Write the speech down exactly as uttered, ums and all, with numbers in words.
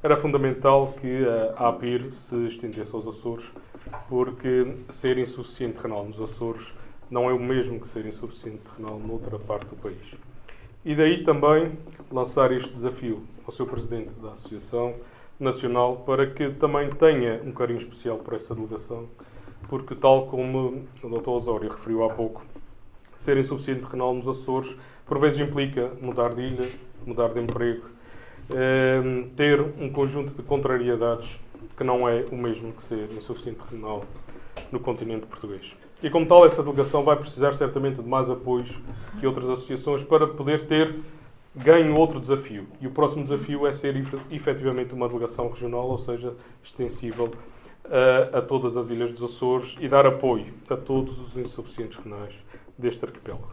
era fundamental que a APIR se estendesse aos Açores, porque ser insuficiente renal nos Açores não é o mesmo que ser insuficiente renal noutra parte do país. E daí também lançar este desafio ao seu Presidente da Associação Nacional para que também tenha um carinho especial por essa delegação, porque tal como o doutor Osório referiu há pouco, ser insuficiente renal nos Açores por vezes implica mudar de ilha, mudar de emprego, eh, ter um conjunto de contrariedades que não é o mesmo que ser insuficiente renal no continente português. E como tal, essa delegação vai precisar certamente de mais apoios que outras associações para poder ter ganho outro desafio. E o próximo desafio é ser efetivamente uma delegação regional, ou seja, extensível a, a todas as ilhas dos Açores e dar apoio a todos os insuficientes renais deste arquipélago.